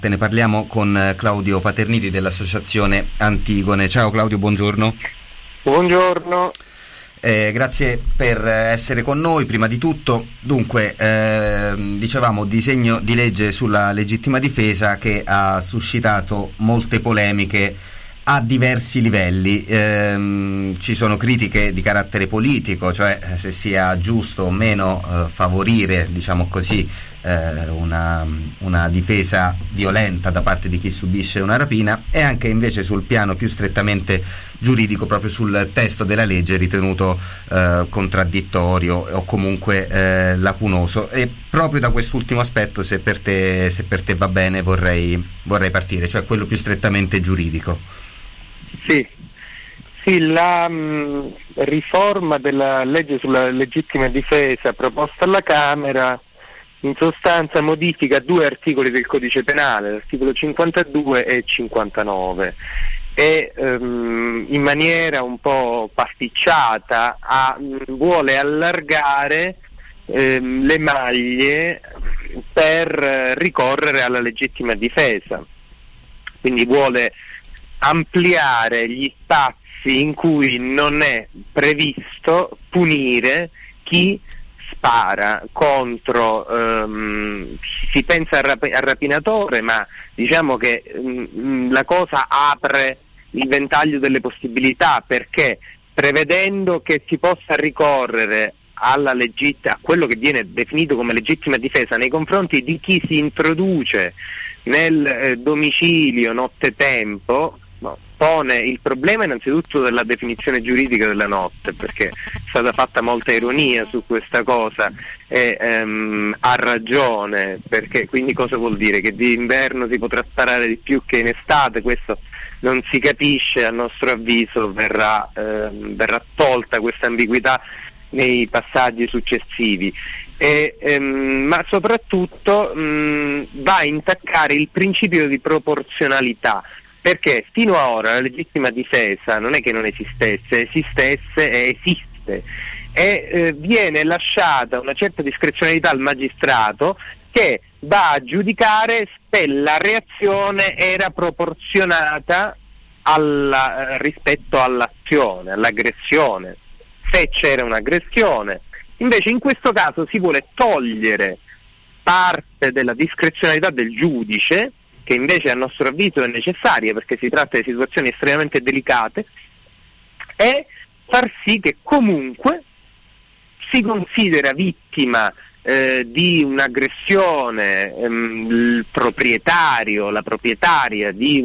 Te ne parliamo con Claudio Paterniti dell'Associazione Antigone. Ciao Claudio, buongiorno. Buongiorno. Grazie per essere con noi. Prima di tutto, dunque, dicevamo disegno di legge sulla legittima difesa che ha suscitato molte polemiche a diversi livelli. Ci sono critiche di carattere politico, cioè se sia giusto o meno favorire, diciamo così, una difesa violenta da parte di chi subisce una rapina, e anche invece sul piano più strettamente giuridico, proprio sul testo della legge ritenuto contraddittorio o comunque lacunoso. E proprio da quest'ultimo aspetto, se per te va bene, vorrei partire, cioè quello più strettamente giuridico. Sì, la riforma della legge sulla legittima difesa proposta alla Camera in sostanza modifica 2 articoli del Codice Penale, l'articolo 52 e 59, e in maniera un po' pasticciata vuole allargare le maglie per ricorrere alla legittima difesa, quindi vuole ampliare gli spazi in cui non è previsto punire chi spara contro, si pensa al rapinatore, ma diciamo che la cosa apre il ventaglio delle possibilità, perché prevedendo che si possa ricorrere a quello che viene definito come legittima difesa nei confronti di chi si introduce nel domicilio nottetempo, pone il problema innanzitutto della definizione giuridica della notte, perché è stata fatta molta ironia su questa cosa e ha ragione, perché quindi cosa vuol dire? Che d'inverno si potrà sparare di più che in estate? Questo non si capisce, a nostro avviso verrà tolta questa ambiguità nei passaggi successivi. Ma soprattutto va a intaccare il principio di proporzionalità, perché fino ad ora la legittima difesa non è che non esistesse, esistesse e esiste, e viene lasciata una certa discrezionalità al magistrato, che va a giudicare se la reazione era proporzionata rispetto all'azione, all'aggressione, se c'era un'aggressione. Invece in questo caso si vuole togliere parte della discrezionalità del giudice, che invece a nostro avviso è necessaria perché si tratta di situazioni estremamente delicate, e far sì che comunque si considera vittima di un'aggressione il proprietario, la proprietaria di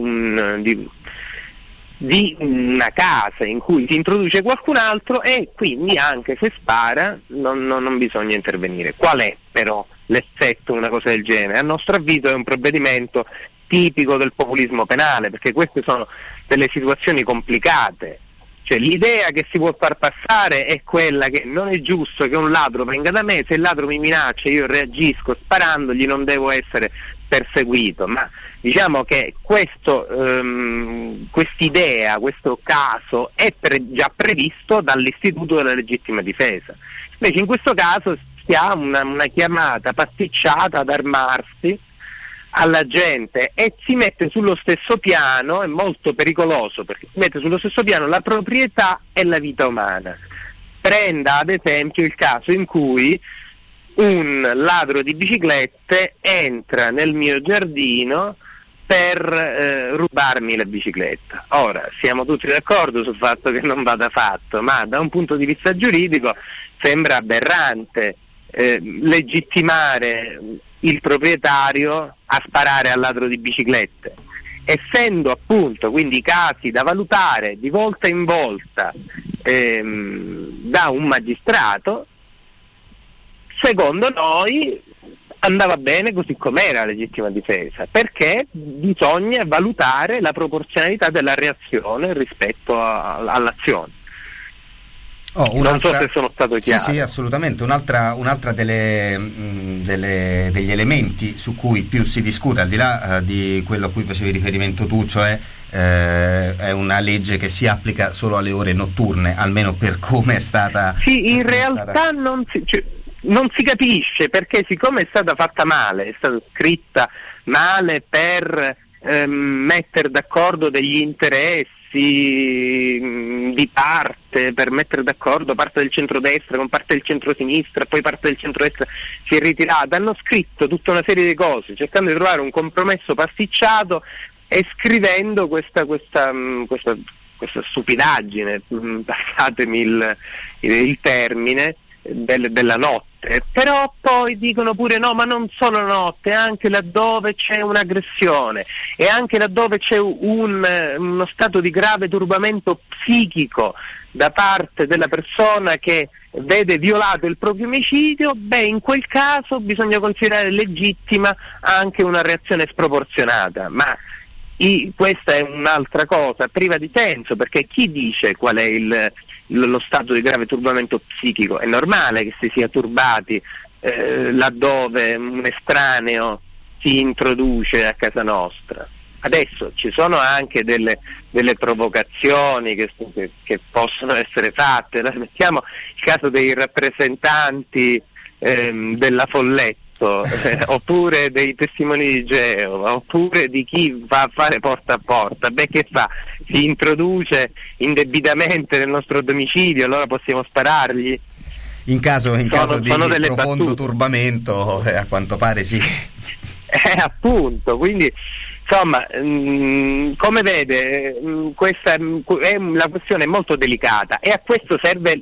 una casa in cui si introduce qualcun altro, e quindi anche se spara non bisogna intervenire. Qual è però l'effetto di una cosa del genere? A nostro avviso è un provvedimento tipico del populismo penale, perché queste sono delle situazioni complicate. Cioè, l'idea che si vuol far passare è quella che non è giusto che un ladro venga da me, se il ladro mi minaccia io reagisco sparandogli, non devo essere perseguito. Ma diciamo che quest'idea, questo caso è già previsto dall'istituto della legittima difesa. Invece in questo caso stiamo una chiamata pasticciata ad armarsi alla gente, e si mette sullo stesso piano, è molto pericoloso perché si mette sullo stesso piano la proprietà e la vita umana. Prenda ad esempio il caso in cui un ladro di biciclette entra nel mio giardino per rubarmi la bicicletta. Ora, siamo tutti d'accordo sul fatto che non vada fatto, ma da un punto di vista giuridico sembra aberrante legittimare il proprietario a sparare al ladro di biciclette, essendo appunto quindi casi da valutare di volta in volta da un magistrato. Secondo noi andava bene così com'era la legittima difesa, perché bisogna valutare la proporzionalità della reazione rispetto all'azione. Non so se sono stato chiaro. Sì, assolutamente. Un'altra degli elementi su cui più si discute, al di là di quello a cui facevi riferimento tu, cioè è una legge che si applica solo alle ore notturne, almeno per come è stata. Sì, in realtà non si capisce, perché siccome è stata fatta male, è stata scritta male per mettere d'accordo degli interessi di parte, per mettere d'accordo parte del centrodestra con parte del centrosinistra, poi parte del centrodestra si è ritirata. Hanno scritto tutta una serie di cose cercando di trovare un compromesso pasticciato e scrivendo questa stupidaggine, passatemi il termine, della notte. Però poi dicono pure no, ma non solo la notte, anche laddove c'è un'aggressione e anche laddove c'è uno stato di grave turbamento psichico da parte della persona che vede violato il proprio omicidio, in quel caso bisogna considerare legittima anche una reazione sproporzionata. Ma questa è un'altra cosa priva di senso, perché chi dice qual è lo stato di grave turbamento psichico? È normale che si sia turbati laddove un estraneo si introduce a casa nostra. Adesso ci sono anche delle provocazioni che possono essere fatte. Mettiamo il caso dei rappresentanti della Folletta, oppure dei testimoni di Geova, oppure di chi va a fare porta a porta. Che fa? Si introduce indebitamente nel nostro domicilio, allora possiamo sparargli? In caso di profondo turbamento, a quanto pare sì. Appunto, quindi insomma, come vede, la questione è molto delicata e a questo serve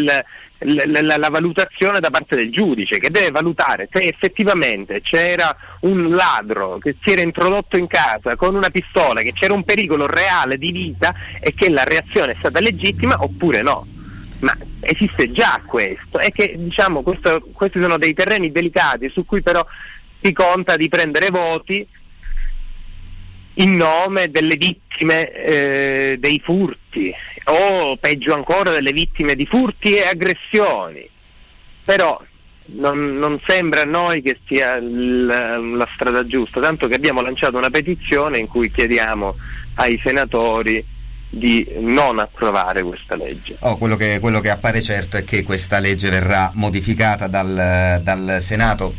la valutazione da parte del giudice, che deve valutare se effettivamente c'era un ladro che si era introdotto in casa con una pistola, che c'era un pericolo reale di vita e che la reazione è stata legittima oppure no. Ma esiste già questo, è che diciamo questi sono dei terreni delicati su cui però si conta di prendere voti in nome delle vittime dei furti, o peggio ancora delle vittime di furti e aggressioni. Però non sembra a noi che sia la strada giusta, tanto che abbiamo lanciato una petizione in cui chiediamo ai senatori di non approvare questa legge. Quello che appare certo è che questa legge verrà modificata dal Senato.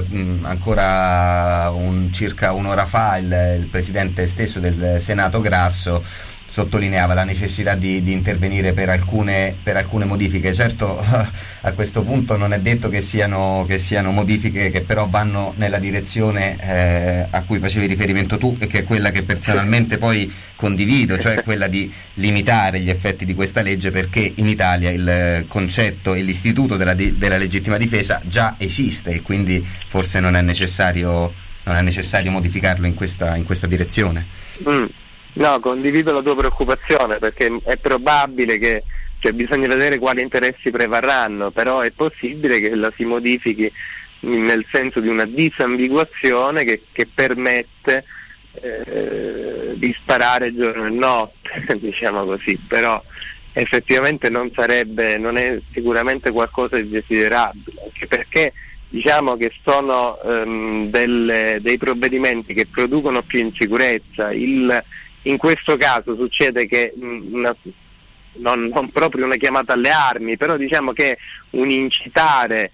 Ancora circa un'ora fa il presidente stesso del Senato, Grasso, sottolineava la necessità di intervenire per alcune modifiche. Certo, a questo punto non è detto che siano modifiche che però vanno nella direzione a cui facevi riferimento tu, e che è quella che personalmente poi condivido, cioè quella di limitare gli effetti di questa legge, perché in Italia il concetto e l'istituto della legittima difesa già esiste, e quindi forse non è necessario modificarlo in questa direzione. No, condivido la tua preoccupazione, perché è probabile che bisogna vedere quali interessi prevarranno, però è possibile che la si modifichi nel senso di una disambiguazione che permette di sparare giorno e notte, diciamo così, però effettivamente non è sicuramente qualcosa di desiderabile, anche perché diciamo che sono dei provvedimenti che producono più insicurezza. In questo caso succede che non proprio una chiamata alle armi, però diciamo che un incitare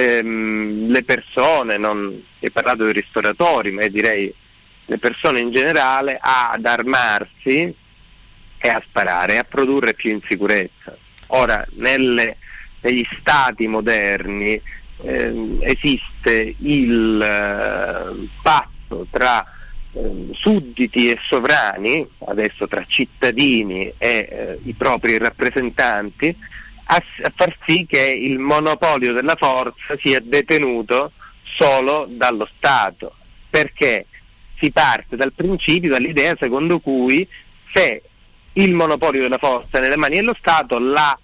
le persone, non hai parlato dei ristoratori, ma direi le persone in generale, ad armarsi e a sparare, a produrre più insicurezza. Ora, negli stati moderni esiste il patto tra sudditi e sovrani, adesso tra cittadini e i propri rappresentanti, a far sì che il monopolio della forza sia detenuto solo dallo Stato, perché si parte dal principio, dall'idea secondo cui se il monopolio della forza è nelle mani dello Stato, la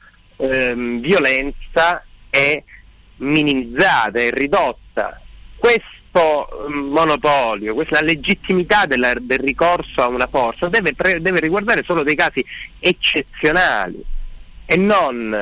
violenza è minimizzata, è ridotta. Questo monopolio, questa legittimità del ricorso a una forza deve riguardare solo dei casi eccezionali e non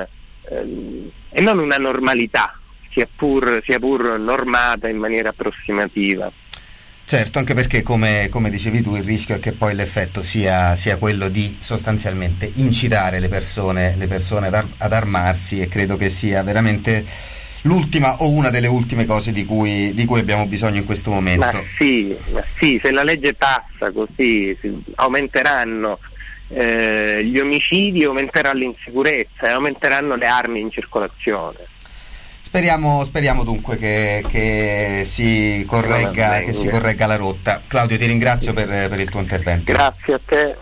una normalità, sia pur normata in maniera approssimativa. Certo, anche perché come dicevi tu, il rischio è che poi l'effetto sia quello di sostanzialmente incitare le persone ad armarsi, e credo che sia veramente l'ultima o una delle ultime cose di cui abbiamo bisogno in questo momento. Ma sì, se la legge passa così aumenteranno gli omicidi, aumenterà l'insicurezza e aumenteranno le armi in circolazione. Speriamo dunque che si corregga la rotta. Claudio, ti ringrazio per il tuo intervento. Grazie a te.